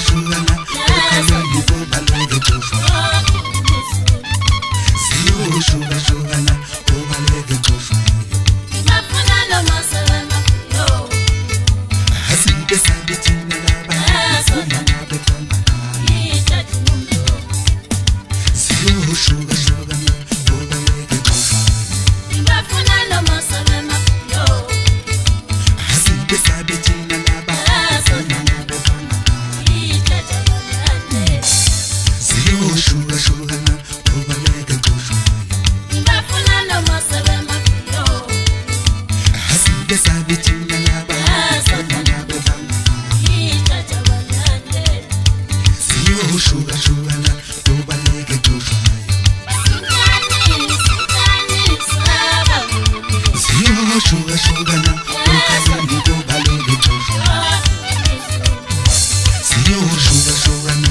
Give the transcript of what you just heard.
shughana ukazani kubaleke kufa siyo shughana kubaleke kufa ngafuna nomasema yo asinte sabitina laba sumana betana ichathi umuntu siyo shughana kubaleke kufa ngafuna nomasema yo asinte sabitina laba sumana betana ichathi umuntu siyo shughana kubaleke kufa ngafuna nomasema yo asinte sabitina laba sumana betana ichathi umuntu siyo shughana kubaleke kufa siyo shughana ukazani kubaleke kufa siyo shughana